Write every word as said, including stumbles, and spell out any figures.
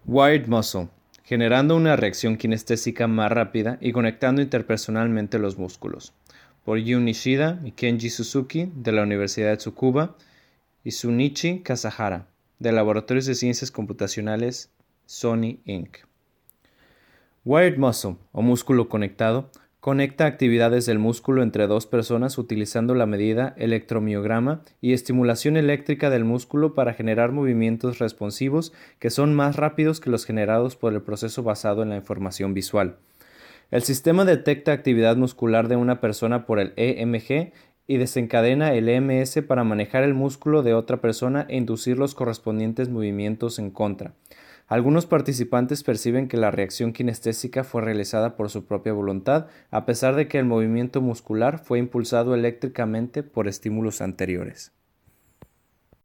Wired muscle, generando una reacción kinestésica más rápida y conectando interpersonalmente los músculos. Por Yu Nishida y Kenji Suzuki, de la Universidad de Tsukuba, y Shunichi Kasahara, de Laboratorios de Ciencias Computacionales, Sony incorporated. Wired muscle, o músculo conectado, conecta actividades del músculo entre dos personas utilizando la medida electromiograma y estimulación eléctrica del músculo para generar movimientos responsivos que son más rápidos que los generados por el proceso basado en la información visual. El sistema detecta actividad muscular de una persona por el E M G y desencadena el E M S para manejar el músculo de otra persona e inducir los correspondientes movimientos en contra. Algunos participantes perciben que la reacción kinestésica fue realizada por su propia voluntad, a pesar de que el movimiento muscular fue impulsado eléctricamente por estímulos anteriores.